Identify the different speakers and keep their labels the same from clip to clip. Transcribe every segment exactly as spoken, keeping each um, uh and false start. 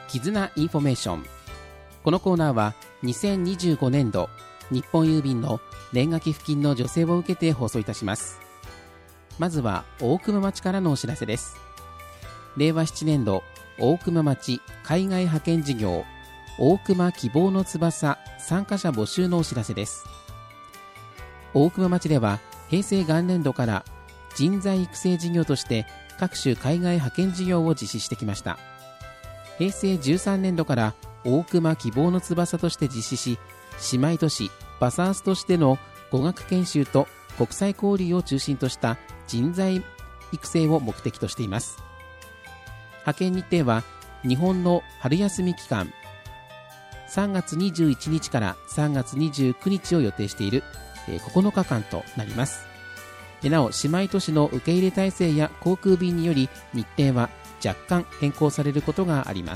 Speaker 1: 絆インフォメーション。このコーナーはにせんにじゅうごねんど日本郵便の年賀寄付金の助成を受けて放送いたします。まずは大熊町からのお知らせです。れいわななねんど大熊町海外派遣事業大熊希望の翼参加者募集のお知らせです。大熊町では平成元年度から人材育成事業として各種海外派遣事業を実施してきました。平成じゅうさんねんどから大熊希望の翼として実施し、姉妹都市バサースとしての語学研修と国際交流を中心とした人材育成を目的としています。派遣日程は日本の春休み期間さんがつにじゅういちにちからさんがつにじゅうくにちを予定しているここのかかんとなります。なお、姉妹都市の受け入れ体制や航空便により日程は若干変更されることがあります。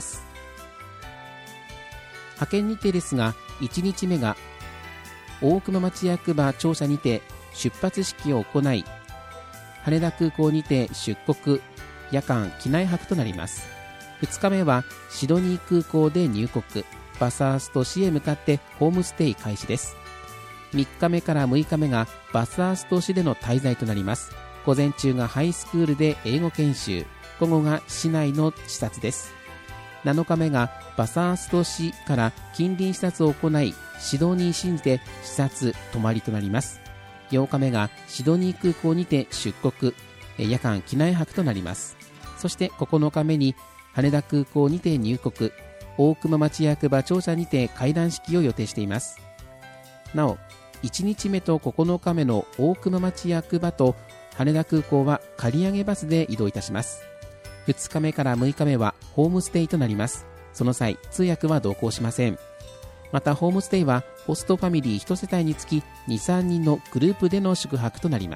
Speaker 1: 派遣日程ですが、いちにちめが大熊町役場庁舎にて出発式を行い、羽田空港にて出国、夜間機内泊となります。ふつかめはシドニー空港で入国、バサースト市へ向かってホームステイ開始です。みっかめからむいかめがバサースト市での滞在となります。午前中がハイスクールで英語研修、午後が市内の視察です。なのかめがバサースト市から近隣視察を行い、シドニー市にて視察泊まりとなります。ようかめがシドニー空港にて出国、夜間機内泊となります。そしてここのかめに羽田空港にて入国、大熊町役場庁舎にて会談式を予定しています。なお、いちにちめとここのかめの大熊町役場と羽田空港は借り上げバスで移動いたします。ふつかめからむいかめはホームステイとなります。その際、通訳は同行しません。またホームステイはホストファミリーいち世帯につきに、さんにんのグループでの宿泊となります。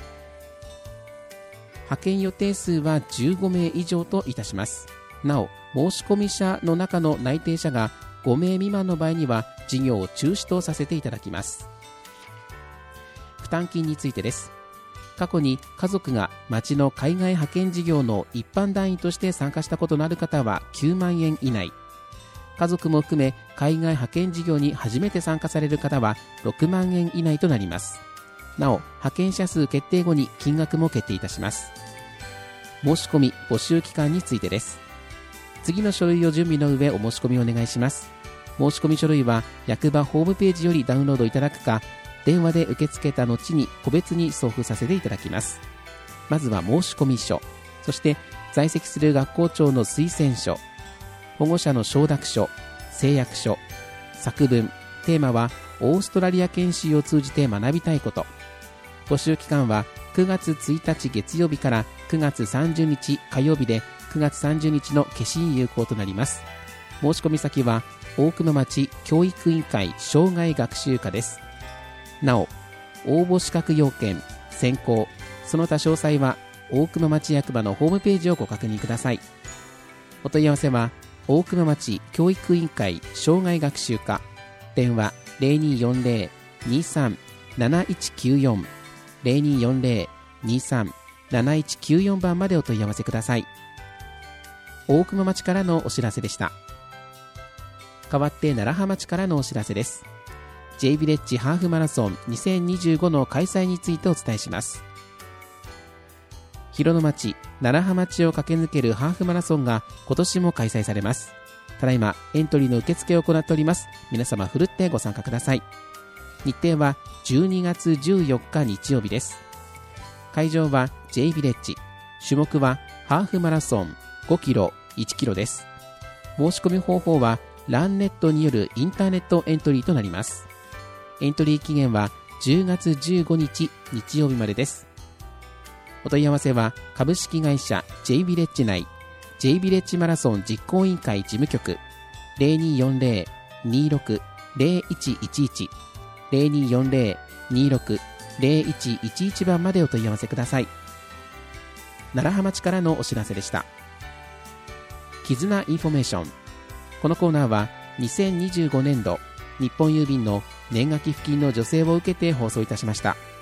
Speaker 1: 派遣予定数はじゅうごめい以上といたします。なお、申し込み者の中の内定者がごめい未満の場合には事業を中止とさせていただきます。負担金についてです。過去に家族が町の海外派遣事業の一般団員として参加したことのある方はきゅうまんえん以内、家族も含め海外派遣事業に初めて参加される方はろくまんえん以内となります。なお、派遣者数決定後に金額も決定いたします。申し込み募集期間についてです。次の書類を準備の上お申し込みをお願いします。申し込み書類は役場ホームページよりダウンロードいただくか、電話で受け付けた後に個別に送付させていただきます。まずは申し込み書、そして在籍する学校長の推薦書、保護者の承諾書、誓約書、作文、テーマはオーストラリア研修を通じて学びたいこと。募集期間はくがつついたち月曜日からくがつさんじゅうにち火曜日で、くがつさんじゅうにちの消印有効となります。申し込み先は大熊町教育委員会障害学習課です。なお、応募資格要件、選考、その他詳細は大熊町役場のホームページをご確認ください。お問い合わせは大熊町教育委員会障害学習課、電話 ゼロによんゼロ にさん なないちきゅうよん ゼロによんゼロ にさん なないちきゅうよん 番までお問い合わせください。大熊町からのお知らせでした。代わって楢葉町からのお知らせです。 J ヴィレッジハーフマラソンにせんにじゅうごの開催についてお伝えします。広野町、楢葉町を駆け抜けるハーフマラソンが今年も開催されます。ただいまエントリーの受付を行っております。皆様ふるってご参加ください。日程はじゅうにがつじゅうよっか日曜日です。会場は J ヴィレッジ、種目はハーフマラソンごキロ、いちキロです。申し込み方法はランネットによるインターネットエントリーとなります。エントリー期限はじゅうがつじゅうごにち日曜日までです。お問い合わせは株式会社 J ヴィレッジ内 J ヴィレッジマラソン実行委員会事務局 ゼロによんゼロ にろく ゼロいちいちいち ゼロによんゼロ にろく ゼロいちいちいち 番までお問い合わせください。楢葉町からのお知らせでした。絆インフォメーション。このコーナーはにせんにじゅうごねんど日本郵便の年賀寄付金の助成を受けて放送いたしました。